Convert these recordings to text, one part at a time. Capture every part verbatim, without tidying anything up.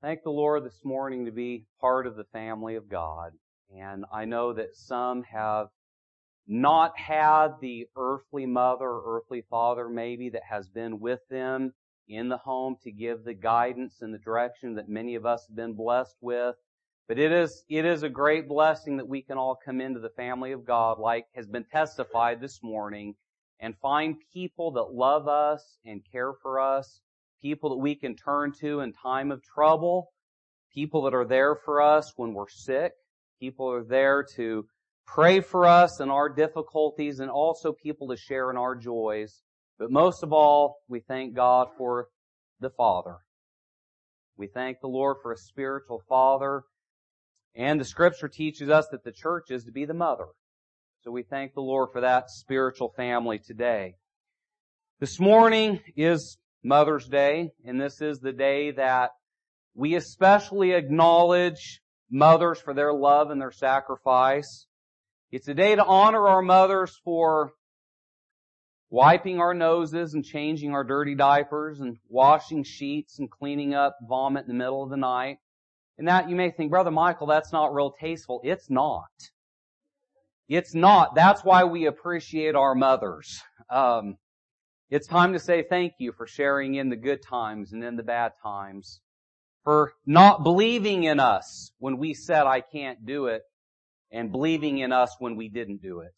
Thank the Lord this morning to be part of the family of God. And I know that some have not had the earthly mother or earthly father maybe that has been with them in the home to give the guidance and the direction that many of us have been blessed with. But it is, it is a great blessing that we can all come into the family of God, like has been testified this morning, and find people that love us and care for us, people that we can turn to in time of trouble, people that are there for us when we're sick, people are there to pray for us in our difficulties, and also people to share in our joys. But most of all, we thank God for the Father. We thank the Lord for a spiritual Father. And the Scripture teaches us that the church is to be the mother. So we thank the Lord for that spiritual family today. This morning is Mother's Day, and this is the day that we especially acknowledge mothers for their love and their sacrifice. It's a day to honor our mothers for wiping our noses and changing our dirty diapers and washing sheets and cleaning up vomit in the middle of the night. And that you may think, Brother Michael, that's not real tasteful. It's not. It's not. That's why we appreciate our mothers. Um, it's time to say thank you for sharing in the good times and in the bad times, for not believing in us when we said I can't do it, and believing in us when we didn't do it.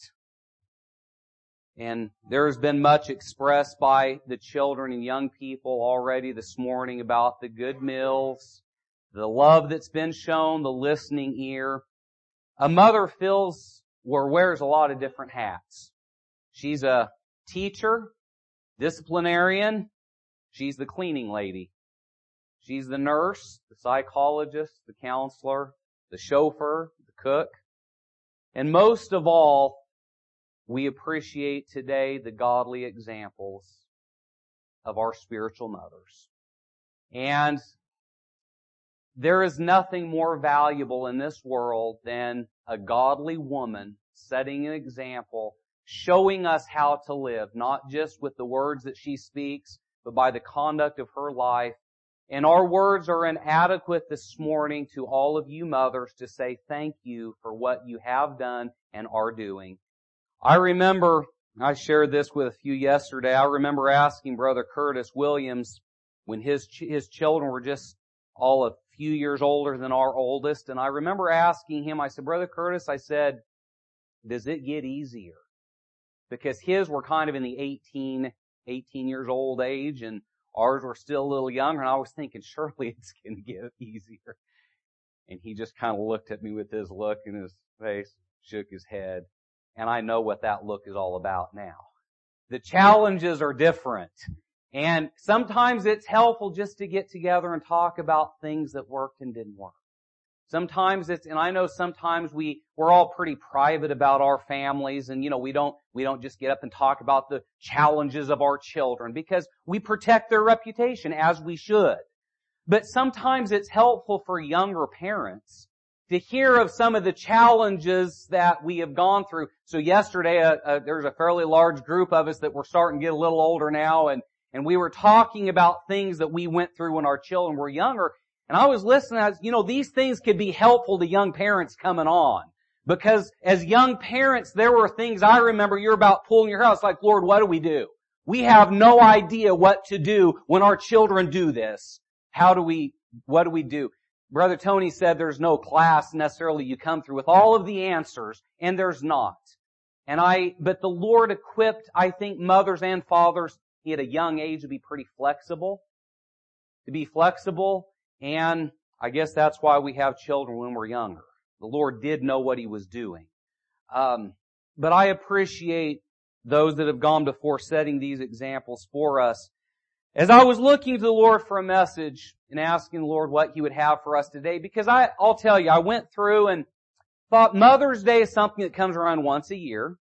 And there has been much expressed by the children and young people already this morning about the good meals, the love that's been shown, the listening ear. A mother fills or wears a lot of different hats. She's a teacher, disciplinarian, she's the cleaning lady. She's the nurse, the psychologist, the counselor, the chauffeur, the cook. And most of all, we appreciate today the godly examples of our spiritual mothers. And there is nothing more valuable in this world than a godly woman setting an example, showing us how to live, not just with the words that she speaks, but by the conduct of her life. And our words are inadequate this morning to all of you mothers to say thank you for what you have done and are doing. I remember, I shared this with a few yesterday, I remember asking Brother Curtis Williams when his his children were just all a few years older than our oldest, and I remember asking him, I said, Brother Curtis, I said, does it get easier? Because his were kind of in the eighteen, eighteen years old age, and ours were still a little younger, and I was thinking, surely it's going to get easier. And he just kind of looked at me with his look in his face, shook his head, and I know what that look is all about now. The challenges are different, and sometimes it's helpful just to get together and talk about things that worked and didn't work. Sometimes it's, and I know sometimes we, we're all pretty private about our families, and you know, we don't, we don't just get up and talk about the challenges of our children because we protect their reputation as we should. But sometimes it's helpful for younger parents to hear of some of the challenges that we have gone through. So yesterday, uh, uh, there's a fairly large group of us that were starting to get a little older now, and, and we were talking about things that we went through when our children were younger. And I was listening as, you know, these things could be helpful to young parents coming on. Because as young parents, there were things I remember you're about pulling your hair out. It's like, Lord, what do we do? We have no idea what to do when our children do this. How do we, what do we do? Brother Tony said there's no class necessarily you come through with all of the answers, and there's not. And I, but the Lord equipped, I think, mothers and fathers at a young age to be pretty flexible. To be flexible. And I guess that's why we have children when we're younger. The Lord did know what He was doing. Um, but I appreciate those that have gone before setting these examples for us. As I was looking to the Lord for a message and asking the Lord what He would have for us today, because I, I'll tell you, I went through and thought Mother's Day is something that comes around once a year.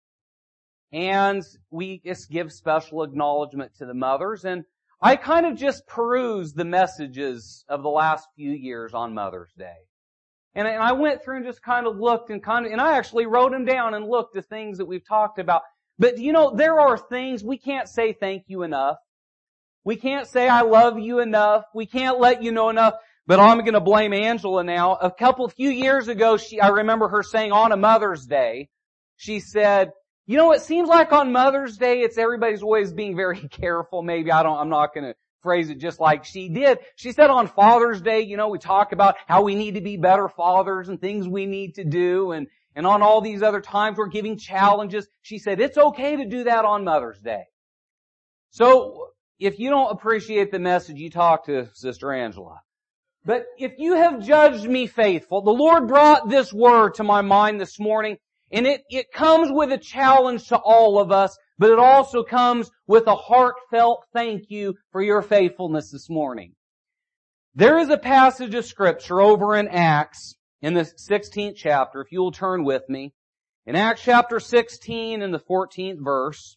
And we just give special acknowledgement to the mothers, and I kind of just perused the messages of the last few years on Mother's Day. And I went through and just kind of looked and kind of, and I actually wrote them down and looked at things that we've talked about. But you know, there are things we can't say thank you enough. We can't say I love you enough. We can't let you know enough. but I'm going to blame Angela now. A couple, few years ago, she, I remember her saying on a Mother's Day, she said, you know, it seems like on Mother's Day, it's everybody's always being very careful. Maybe I don't, I'm not going to phrase it just like she did. She said on Father's Day, you know, we talk about how we need to be better fathers and things we need to do, and, and on all these other times we're giving challenges. She said it's okay to do that on Mother's Day. So, if you don't appreciate the message, you talk to Sister Angela. But if you have judged me faithful, the Lord brought this word to my mind this morning, and it, it comes with a challenge to all of us, but it also comes with a heartfelt thank you for your faithfulness this morning. There is a passage of Scripture over in Acts, in the sixteenth chapter, if you will turn with me. In Acts chapter sixteen, in the fourteenth verse,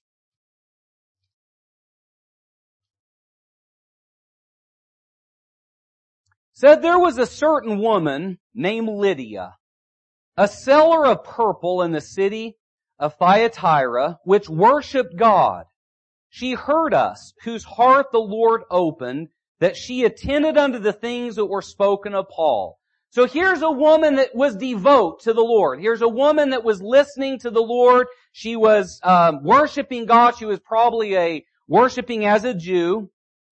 said there was a certain woman named Lydia, a seller of purple in the city of Thyatira, which worshipped God. She heard us, whose heart the Lord opened, that she attended unto the things that were spoken of Paul. So here's a woman that was devout to the Lord. Here's a woman that was listening to the Lord. She was um, worshiping God. She was probably a worshiping as a Jew.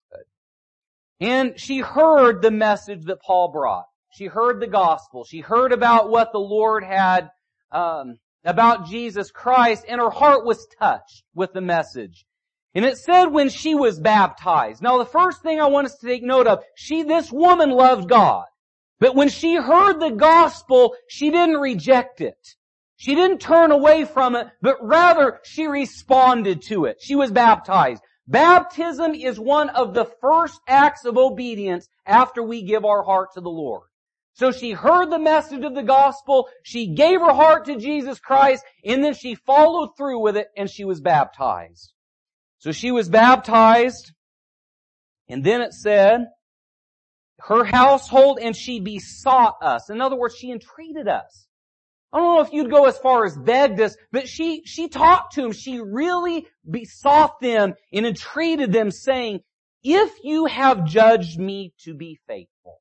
And she heard the message that Paul brought. She heard the gospel. She heard about what the Lord had, um, about Jesus Christ, and her heart was touched with the message. And it said when she was baptized. Now the first thing I want us to take note of, she, this woman loved God. But when she heard the gospel, she didn't reject it. She didn't turn away from it, but rather she responded to it. She was baptized. Baptism is one of the first acts of obedience after we give our heart to the Lord. So she heard the message of the gospel, she gave her heart to Jesus Christ, and then she followed through with it, and she was baptized. So she was baptized, and then it said, her household, and she besought us. In other words, she entreated us. I don't know if you'd go as far as begged us, but she, she talked to them. She really besought them and entreated them, saying, if you have judged me to be faithful,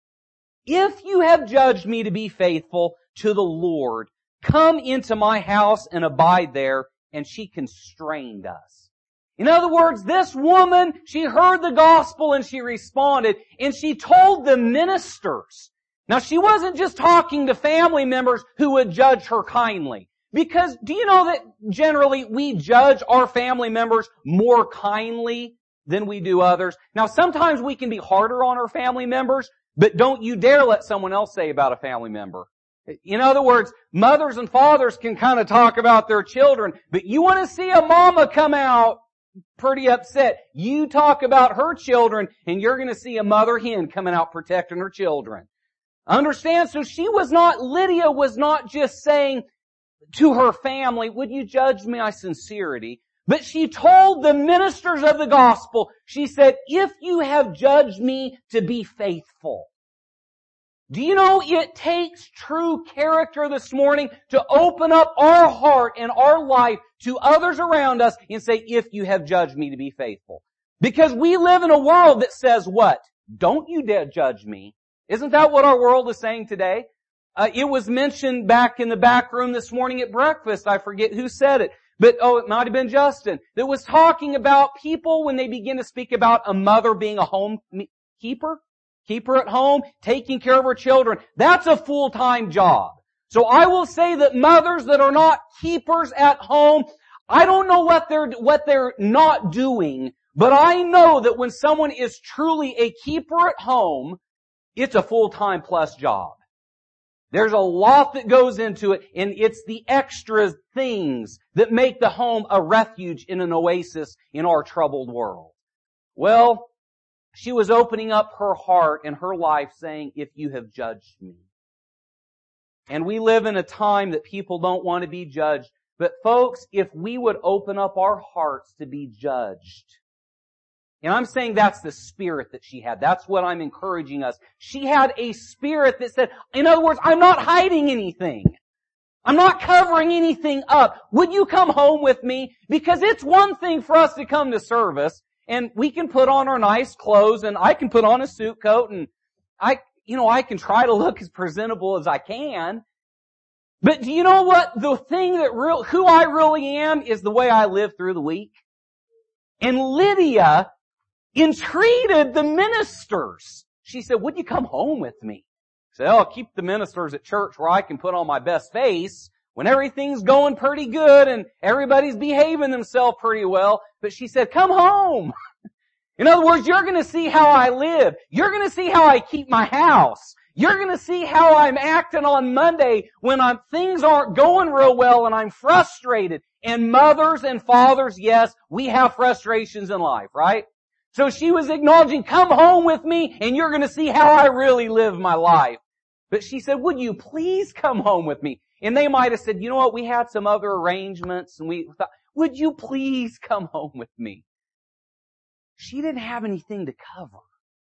if you have judged me to be faithful to the Lord, come into my house and abide there. And she constrained us. In other words, this woman, she heard the gospel and she responded, and she told the ministers. Now she wasn't just talking to family members who would judge her kindly. Because do you know that generally we judge our family members more kindly than we do others? Now sometimes we can be harder on our family members, but don't you dare let someone else say about a family member. In other words, mothers and fathers can kind of talk about their children, but you want to see a mama come out pretty upset. You talk about her children and you're going to see a mother hen coming out protecting her children. Understand? So she was not, Lydia was not just saying to her family, would you judge my sincerity? But she told the ministers of the gospel, she said, if you have judged me to be faithful. Do you know it takes true character this morning to open up our heart and our life to others around us and say, if you have judged me to be faithful. Because we live in a world that says what? Don't you dare judge me. Isn't that what our world is saying today? Uh, it was mentioned back in the back room this morning at breakfast. I forget who said it. But, oh, it might have been Justin. That was talking about people when they begin to speak about a mother being a home keeper. Keeper at home, taking care of her children. That's a full-time job. So I will say that mothers that are not keepers at home, I don't know what they're, what they're not doing, but I know that when someone is truly a keeper at home, it's a full-time plus job. There's a lot that goes into it, and it's the extra things that make the home a refuge and an oasis in our troubled world. Well, she was opening up her heart and her life saying, if you have judged me. And we live in a time that people don't want to be judged. But folks, if we would open up our hearts to be judged. And I'm saying that's the spirit that she had. That's what I'm encouraging us. She had a spirit that said, in other words, I'm not hiding anything. I'm not covering anything up. Would you come home with me? Because it's one thing for us to come to service, and we can put on our nice clothes, and I can put on a suit coat, and I, you know, I can try to look as presentable as I can. But do you know what? The thing that real, who I really am is the way I live through the week. And Lydia entreated the ministers. She said, would you come home with me? I said, oh, I'll keep the ministers at church where I can put on my best face when everything's going pretty good and everybody's behaving themselves pretty well. But she said, come home. In other words, you're going to see how I live. You're going to see how I keep my house. You're going to see how I'm acting on Monday when I'm, things aren't going real well and I'm frustrated. And mothers and fathers, yes, we have frustrations in life, right? So she was acknowledging, come home with me and you're going to see how I really live my life. But she said, would you please come home with me? And they might have said, you know what, we had some other arrangements and we thought, would you please come home with me? She didn't have anything to cover.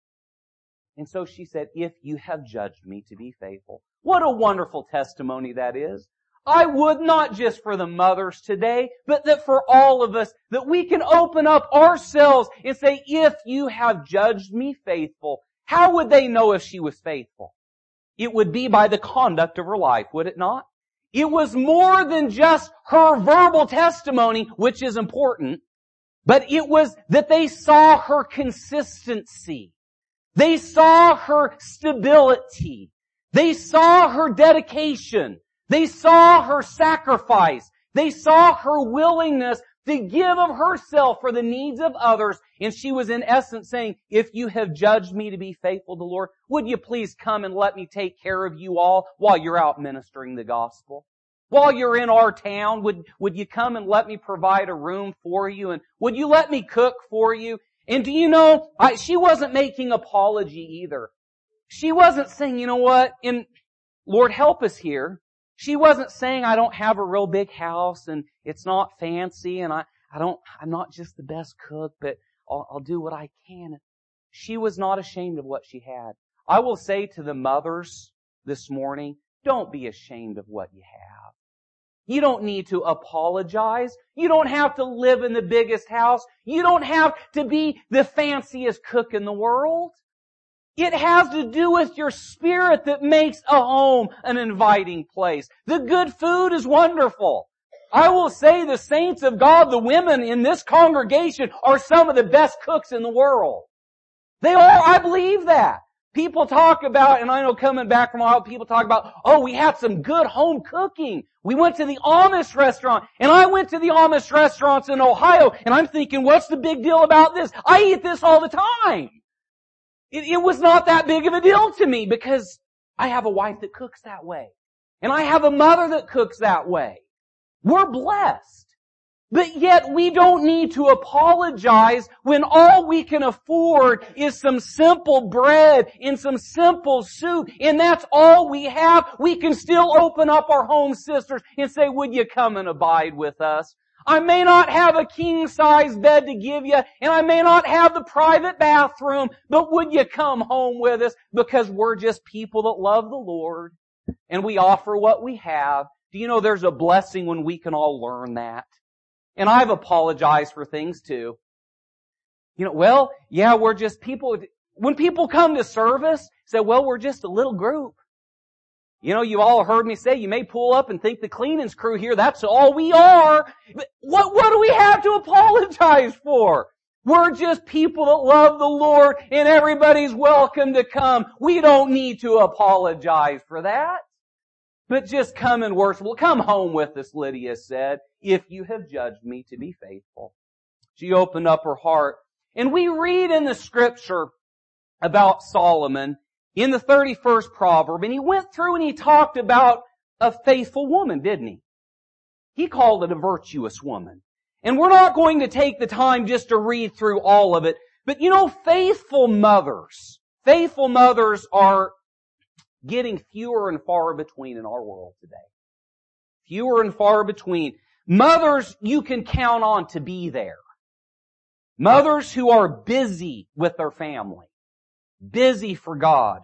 And so she said, if you have judged me to be faithful. What a wonderful testimony that is. I would not just for the mothers today, but that for all of us, that we can open up ourselves and say, if you have judged me faithful, how would they know if she was faithful? It would be by the conduct of her life, would it not? It was more than just her verbal testimony, which is important, but it was that they saw her consistency. They saw her stability. They saw her dedication. They saw her sacrifice. They saw her willingness to give of herself for the needs of others. And she was in essence saying, if you have judged me to be faithful to the Lord, would you please come and let me take care of you all while you're out ministering the gospel? While you're in our town, would, would you come and let me provide a room for you? And would you let me cook for you? And do you know, I, she wasn't making apology either. She wasn't saying, you know what, and Lord help us here. She wasn't saying I don't have a real big house and it's not fancy and I, I don't, I'm not just the best cook, but I'll, I'll do what I can. She was not ashamed of what she had. I will say to the mothers this morning, don't be ashamed of what you have. You don't need to apologize. You don't have to live in the biggest house. You don't have to be the fanciest cook in the world. It has to do with your spirit that makes a home an inviting place. The good food is wonderful. I will say the saints of God, the women in this congregation are some of the best cooks in the world. They are, I believe that. People talk about, and I know coming back from Ohio, people talk about, oh, we had some good home cooking. We went to the Amish restaurant, and I went to the Amish restaurants in Ohio, and I'm thinking, what's the big deal about this? I eat this all the time. It, it was not that big of a deal to me because I have a wife that cooks that way. And I have a mother that cooks that way. We're blessed. But yet we don't need to apologize when all we can afford is some simple bread and some simple soup, and that's all we have. We can still open up our home, sisters, and say, would you come and abide with us? I may not have a king-size bed to give you, and I may not have the private bathroom, but would you come home with us? Because we're just people that love the Lord, and we offer what we have. Do you know there's a blessing when we can all learn that? And I've apologized for things too. You know, well, yeah, we're just people. When people come to service, say, well, we're just a little group. You know, you all heard me say, you may pull up and think the cleanings crew here, that's all we are. But what, what do we have to apologize for? We're just people that love the Lord and everybody's welcome to come. We don't need to apologize for that. But just come and worship. Well, come home with us, Lydia said, if you have judged me to be faithful. She opened up her heart. And we read in the scripture about Solomon in the thirty-first proverb, and he went through and he talked about a faithful woman, didn't he? He called it a virtuous woman. And we're not going to take the time just to read through all of it, but you know, faithful mothers, faithful mothers are getting fewer and far between in our world today. Fewer and far between. Mothers you can count on to be there. Mothers who are busy with their family. Busy for God.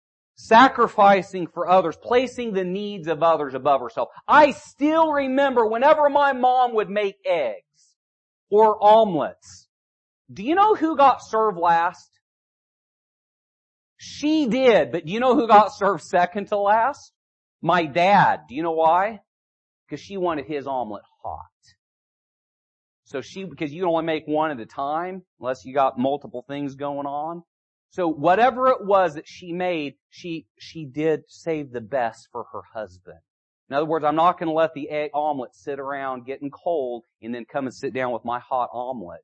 Sacrificing for others. Placing the needs of others above herself. I still remember whenever my mom would make eggs or omelets. Do you know who got served last? She did, but do you know who got served second to last? My dad. Do you know why? Because she wanted his omelet hot. So she, because you can only make one at a time, unless you got multiple things going on. So whatever it was that she made, she, she did save the best for her husband. In other words, I'm not going to let the egg omelet sit around getting cold and then come and sit down with my hot omelet.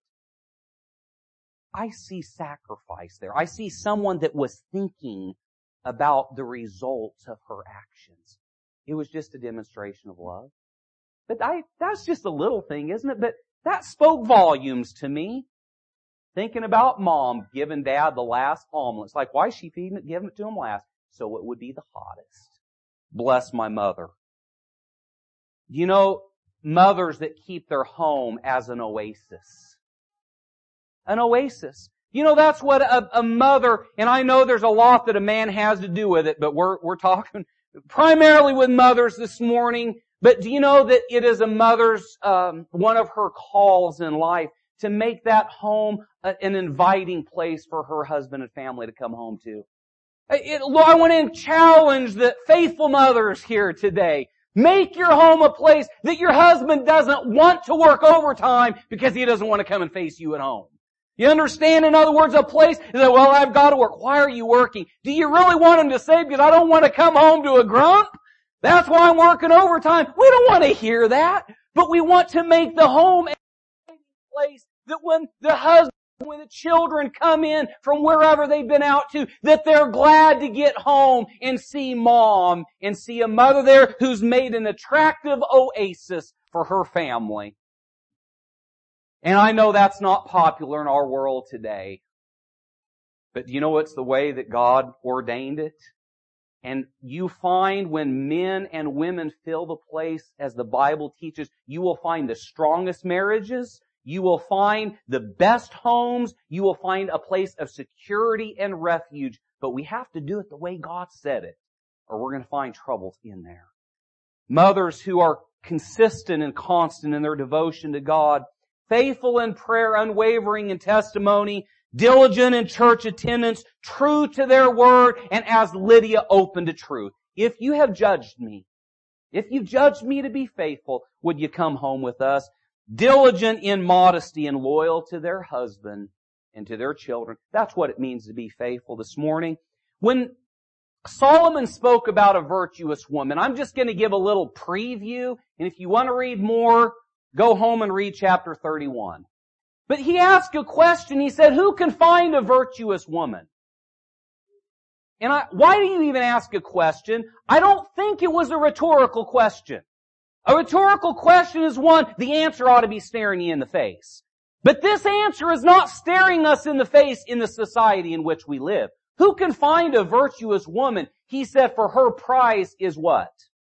I see sacrifice there. I see someone that was thinking about the results of her actions. It was just a demonstration of love. But I, that's just a little thing, isn't it? But that spoke volumes to me. Thinking about mom giving dad the last omelet. It's like, why is she feeding it, giving it to him last? So it would be the hottest. Bless my mother. You know, mothers that keep their home as an oasis. An oasis. You know, that's what a, a mother, and I know there's a lot that a man has to do with it, but we're, we're talking primarily with mothers this morning. But do you know that it is a mother's, um, one of her calls in life to make that home a, an inviting place for her husband and family to come home to? It, I want to challenge the faithful mothers here today. Make your home a place that your husband doesn't want to work overtime because he doesn't want to come and face you at home. You understand? In other words, a place that, well, I've got to work. Why are you working? Do you really want him to say, because I don't want to come home to a grump? That's why I'm working overtime. We don't want to hear that. But we want to make the home a place that when the husband, when the children come in from wherever they've been out to, that they're glad to get home and see mom and see a mother there who's made an attractive oasis for her family. And I know that's not popular in our world today. But you know it's the way that God ordained it? And you find when men and women fill the place as the Bible teaches, you will find the strongest marriages. You will find the best homes. You will find a place of security and refuge. But we have to do it the way God said it, or we're going to find troubles in there. Mothers who are consistent and constant in their devotion to God, faithful in prayer, unwavering in testimony, diligent in church attendance, true to their word, and as Lydia, open to truth. If you have judged me, if you've judged me to be faithful, would you come home with us? Diligent in modesty and loyal to their husband and to their children. That's what it means to be faithful this morning. When Solomon spoke about a virtuous woman, I'm just going to give a little preview, and if you want to read more, go home and read chapter thirty-one. But he asked a question. He said, who can find a virtuous woman? And I, why do you even ask a question? I don't think it was a rhetorical question. A rhetorical question is one, the answer ought to be staring you in the face. But this answer is not staring us in the face in the society in which we live. Who can find a virtuous woman? He said, for her price is what?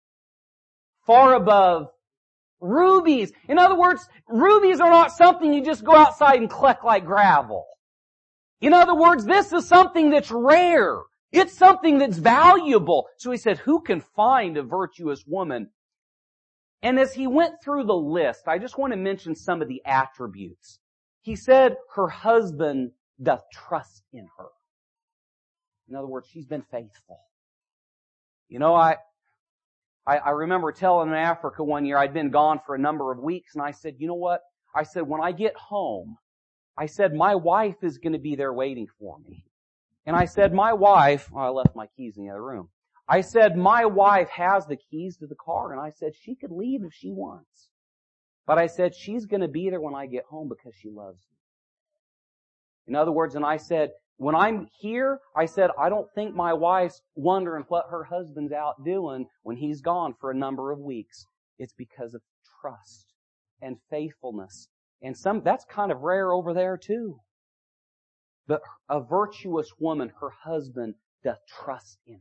Far above rubies. In other words, rubies are not something you just go outside and collect like gravel. In other words, this is something that's rare. It's something that's valuable. So he said, who can find a virtuous woman? And as he went through the list, I just want to mention some of the attributes. He said, her husband doth trust in her. In other words, she's been faithful. You know, I, I, I remember telling in Africa one year, I'd been gone for a number of weeks, and I said, you know what? I said, when I get home, I said, my wife is going to be there waiting for me. And I said, my wife, oh, I left my keys in the other room. I said, my wife has the keys to the car, and I said, she could leave if she wants. But I said, she's going to be there when I get home because she loves me. In other words, and I said, when I'm here, I said, I don't think my wife's wondering what her husband's out doing when he's gone for a number of weeks. It's because of trust and faithfulness. And some, that's kind of rare over there too. But a virtuous woman, her husband doth trust in her.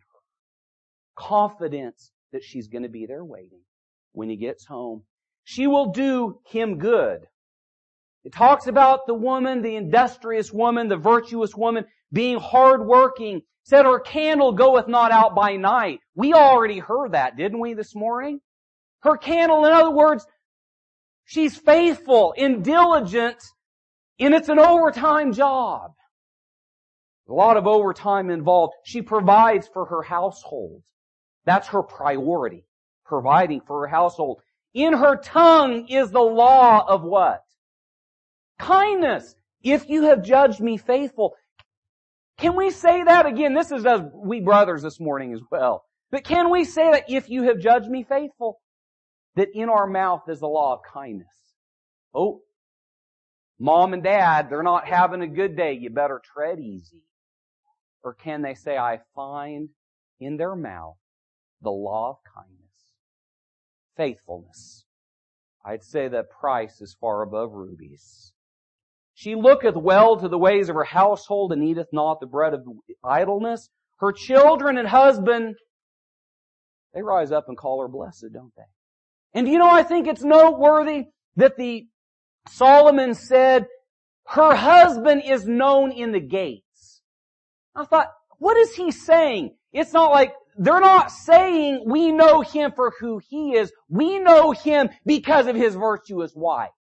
Confidence that she's going to be there waiting when he gets home. She will do him good. It talks about the woman, the industrious woman, the virtuous woman, being hardworking. It said her candle goeth not out by night. We already heard that, didn't we, this morning? Her candle, in other words, she's faithful and diligent, and it's an overtime job. A lot of overtime involved. She provides for her household. That's her priority. Providing for her household. In her tongue is the law of what? Kindness. If you have judged me faithful. Can we say that again? This is us, we brothers this morning as well. But can we say that if you have judged me faithful? That in our mouth is the law of kindness. Oh, mom and dad, they're not having a good day. You better tread easy. Or can they say, I find in their mouth the law of kindness, faithfulness. I'd say that price is far above rubies. She looketh well to the ways of her household and eateth not the bread of idleness. Her children and husband, they rise up and call her blessed, don't they? And you know, I think it's noteworthy that the Solomon said, her husband is known in the gates. I thought, what is he saying? It's not like, they're not saying we know him for who he is. We know him because of his virtuous wife.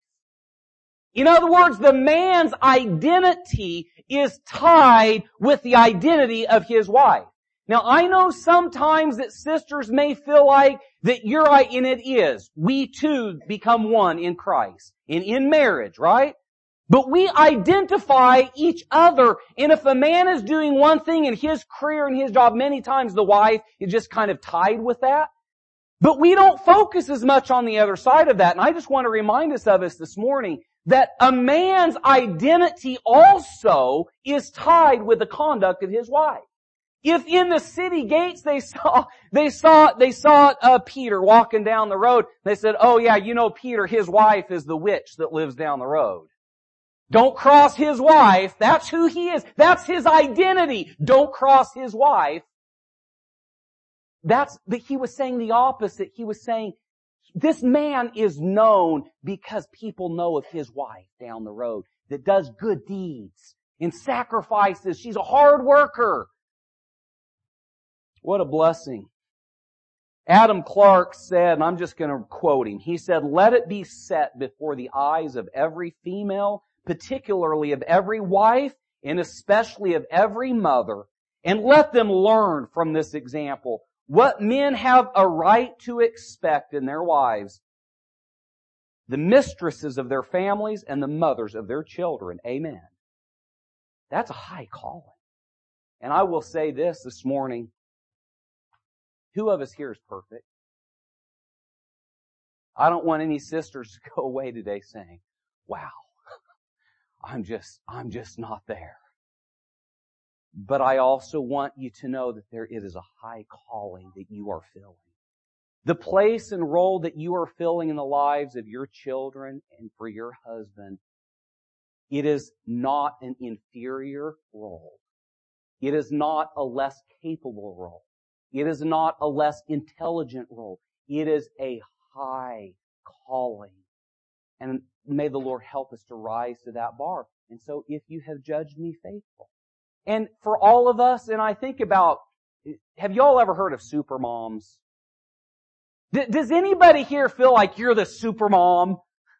In other words, the man's identity is tied with the identity of his wife. Now, I know sometimes that sisters may feel like that you're right, and it is. We too become one in Christ and in marriage, right? But we identify each other, and if a man is doing one thing in his career and his job, many times the wife is just kind of tied with that. But we don't focus as much on the other side of that, and I just want to remind us of this this morning, that a man's identity also is tied with the conduct of his wife. If in the city gates they saw, they saw, they saw uh, Peter walking down the road, they said, oh yeah, you know Peter, his wife is the witch that lives down the road. Don't cross his wife. That's who he is. That's his identity. Don't cross his wife. That's, but he was saying the opposite. He was saying, this man is known because people know of his wife down the road that does good deeds and sacrifices. She's a hard worker. What a blessing. Adam Clark said, and I'm just going to quote him, he said, let it be set before the eyes of every female, particularly of every wife, and especially of every mother, and let them learn from this example what men have a right to expect in their wives, the mistresses of their families and the mothers of their children. Amen. That's a high calling. And I will say this this morning, who of us here is perfect? I don't want any sisters to go away today saying, wow, I'm just, I'm just not there. But I also want you to know that there it is a high calling that you are filling. The place and role that you are filling in the lives of your children and for your husband, it is not an inferior role. It is not a less capable role. It is not a less intelligent role. It is a high calling. And may the Lord help us to rise to that bar. And so if you have judged me faithful. And for all of us, and I think about, have you all ever heard of super moms? D- does anybody here feel like you're the super mom?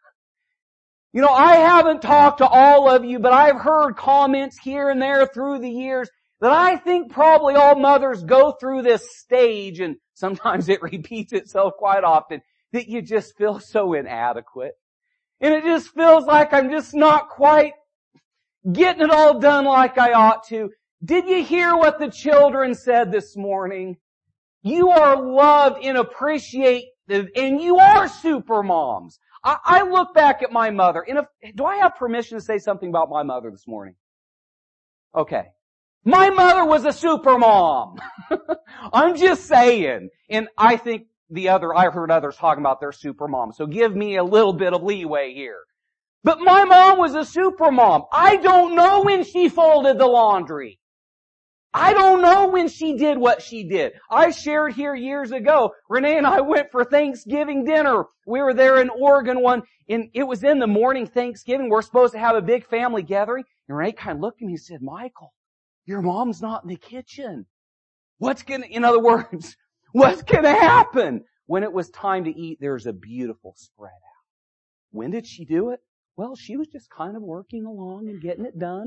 You know, I haven't talked to all of you, but I've heard comments here and there through the years that I think probably all mothers go through this stage, and sometimes it repeats itself quite often, that you just feel so inadequate. And it just feels like I'm just not quite getting it all done like I ought to. Did you hear what the children said this morning? You are loved and appreciated, and you are super moms. I, I look back at my mother, and if, do I have permission to say something about my mother this morning? Okay. My mother was a super mom. I'm just saying. And I think the other, I heard others talking about their super mom. So give me a little bit of leeway here. But my mom was a super mom. I don't know when she folded the laundry. I don't know when she did what she did. I shared here years ago, Renee and I went for Thanksgiving dinner. We were there in Oregon one, and it was in the morning Thanksgiving. We're supposed to have a big family gathering. And Renee kind of looked at me and said, Michael, your mom's not in the kitchen. What's gonna, in other words, what's gonna happen? When it was time to eat, there's a beautiful spread out. When did she do it? Well, she was just kind of working along and getting it done. And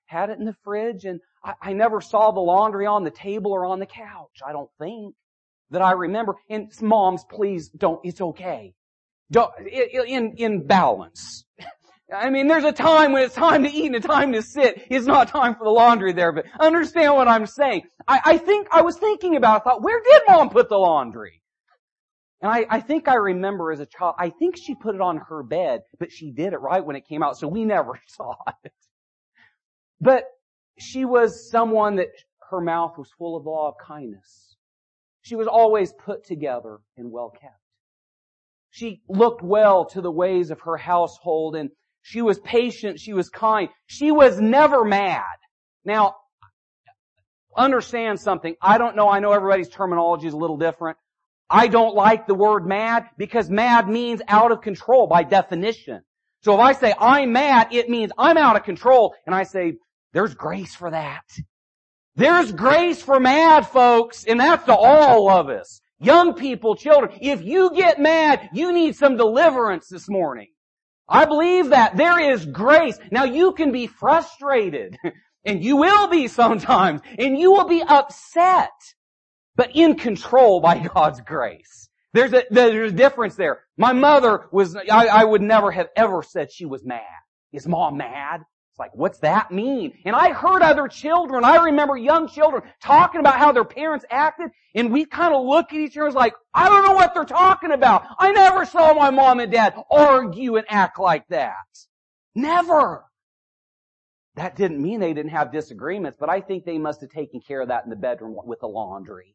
had it in the fridge, and I, I never saw the laundry on the table or on the couch. I don't think that I remember. And moms, please don't, it's okay. Don't, in, in balance. I mean, there's a time when it's time to eat and a time to sit. It's not time for the laundry there, but understand what I'm saying. I, I think, I was thinking about it, I thought, where did Mom put the laundry? And I, I think I remember as a child, I think she put it on her bed, but she did it right when it came out, so we never saw it. But she was someone that her mouth was full of the law of kindness. She was always put together and well kept. She looked well to the ways of her household, and she was patient, she was kind. She was never mad. Now, understand something. I don't know, I know everybody's terminology is a little different. I don't like the word mad because mad means out of control by definition. So if I say I'm mad, it means I'm out of control. And I say, there's grace for that. There's grace for mad, folks, and that's to all of us. Young people, children, if you get mad, you need some deliverance this morning. I believe that. There is grace. Now you can be frustrated, and you will be sometimes, and you will be upset, but in control by God's grace. There's a, there's a difference there. My mother was, I, I would never have ever said she was mad. Is Mom mad? It's like, what's that mean? And I heard other children, I remember young children talking about how their parents acted, and we kind of look at each other and was like, I don't know what they're talking about. I never saw my mom and dad argue and act like that. Never. That didn't mean they didn't have disagreements, but I think they must have taken care of that in the bedroom with the laundry.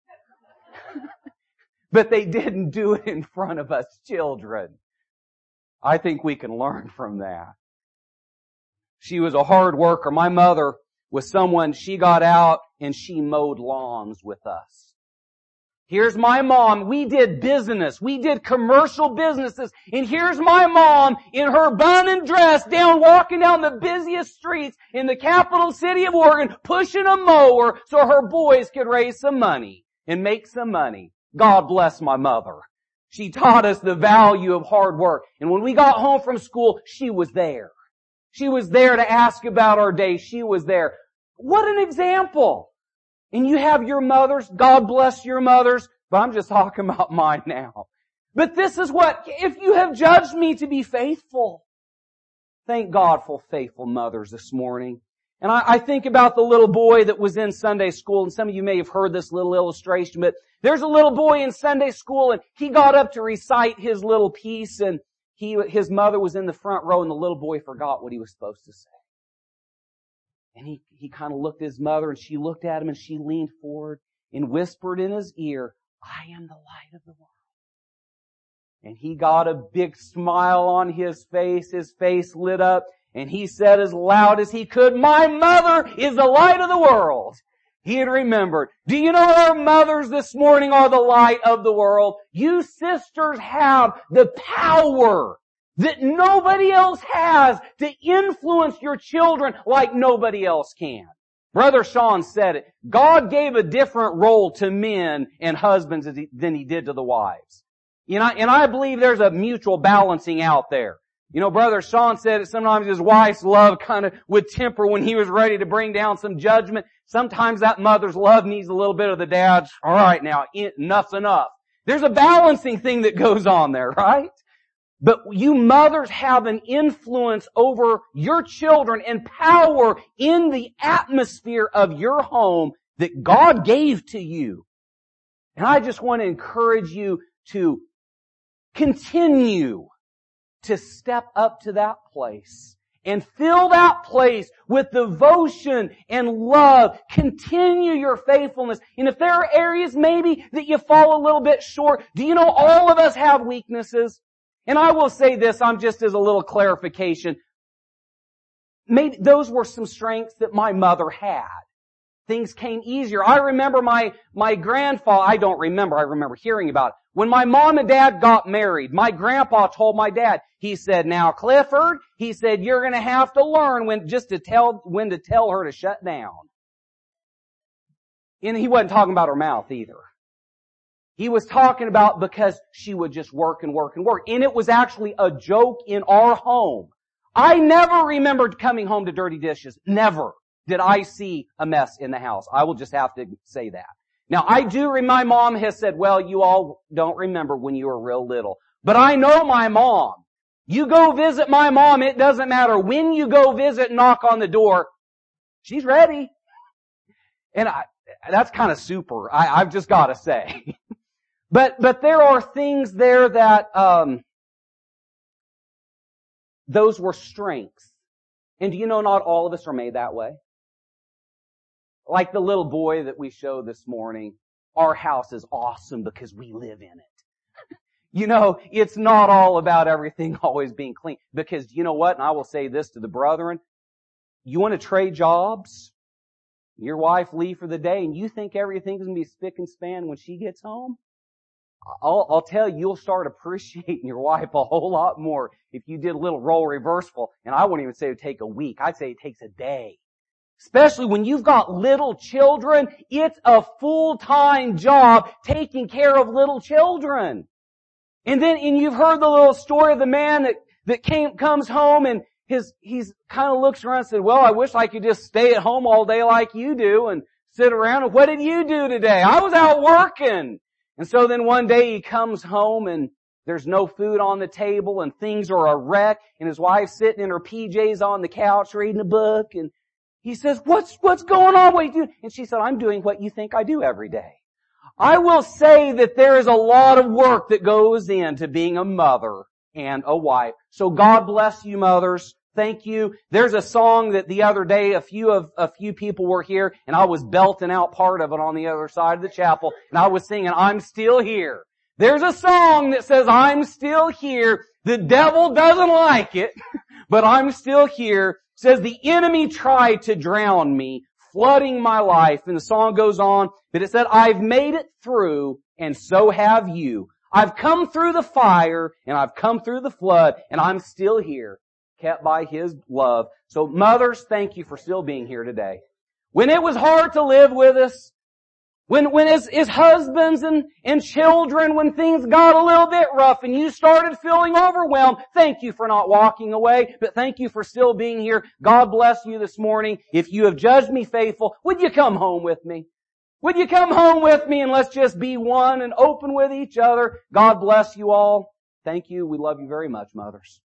But they didn't do it in front of us children. I think we can learn from that. She was a hard worker. My mother was someone, she got out and she mowed lawns with us. Here's my mom. We did business. We did commercial businesses. And here's my mom in her bun and dress down walking down the busiest streets in the capital city of Oregon, pushing a mower so her boys could raise some money and make some money. God bless my mother. She taught us the value of hard work. And when we got home from school, she was there. She was there to ask about our day. She was there. What an example. And you have your mothers. God bless your mothers. But I'm just talking about mine now. But this is what, if you have judged me to be faithful. Thank God for faithful mothers this morning. And I, I think about the little boy that was in Sunday school, and some of you may have heard this little illustration, but there's a little boy in Sunday school, and he got up to recite his little piece, and he, his mother was in the front row, and the little boy forgot what he was supposed to say. And he, he kind of looked at his mother, and she looked at him, and she leaned forward and whispered in his ear, I am the light of the world. And he got a big smile on his face, his face lit up, and he said as loud as he could, my mother is the light of the world. He had remembered. Do you know our mothers this morning are the light of the world? You sisters have the power that nobody else has to influence your children like nobody else can. Brother Sean said it. God gave a different role to men and husbands than He did to the wives. You know, and I believe there's a mutual balancing out there. You know, Brother Sean said that sometimes his wife's love kind of would temper when he was ready to bring down some judgment. Sometimes that mother's love needs a little bit of the dad's, all right now, enough's enough. There's a balancing thing that goes on there, right? But you mothers have an influence over your children and power in the atmosphere of your home that God gave to you. And I just want to encourage you to continue to step up to that place and fill that place with devotion and love. Continue your faithfulness. And if there are areas maybe that you fall a little bit short, do you know all of us have weaknesses? And I will say this, I'm just as a little clarification. Maybe those were some strengths that my mother had. Things came easier. I remember my, my grandfather, I don't remember, I remember hearing about it. When my mom and dad got married, my grandpa told my dad, he said, now Clifford, he said, you're gonna have to learn when, just to tell, when to tell her to shut down. And he wasn't talking about her mouth either. He was talking about because she would just work and work and work. And it was actually a joke in our home. I never remembered coming home to dirty dishes. Never did I see a mess in the house. I will just have to say that. Now, I do, my mom has said, well, you all don't remember when you were real little. But I know my mom. You go visit my mom, it doesn't matter when you go visit and knock on the door, she's ready. And I, that's kind of super, I, I've just got to say. but, but there are things there that, um, those were strengths. And do you know not all of us are made that way? Like the little boy that we showed this morning, our house is awesome because we live in it. You know, it's not all about everything always being clean. Because you know what? And I will say this to the brethren. You want to trade jobs? Your wife leave for the day and you think everything's going to be spick and span when she gets home? I'll, I'll tell you, you'll start appreciating your wife a whole lot more if you did a little role reversal. And I wouldn't even say it would take a week. I'd say it takes a day. Especially when you've got little children, it's a full-time job taking care of little children. And then, and you've heard the little story of the man that, that came, comes home and his, he's kind of looks around and said, well, I wish I could just stay at home all day like you do and sit around. And what did you do today? I was out working. And so then one day he comes home and there's no food on the table and things are a wreck and his wife's sitting in her P Js on the couch reading a book and he says, what's, what's going on? What are you doing? And she said, I'm doing what you think I do every day. I will say that there is a lot of work that goes into being a mother and a wife. So God bless you, mothers. Thank you. There's a song that the other day a few of, a few people were here and I was belting out part of it on the other side of the chapel and I was singing, I'm still here. There's a song that says, I'm still here. The devil doesn't like it, but I'm still here. It says the enemy tried to drown me, flooding my life. And the song goes on, but it said, I've made it through and so have you. I've come through the fire and I've come through the flood and I'm still here, kept by His love. So mothers, thank you for still being here today. When it was hard to live with us, When, when as, as husbands and, and children, when things got a little bit rough and you started feeling overwhelmed, thank you for not walking away, but thank you for still being here. God bless you this morning. If you have judged me faithful, would you come home with me? Would you come home with me and let's just be one and open with each other? God bless you all. Thank you. We love you very much, mothers.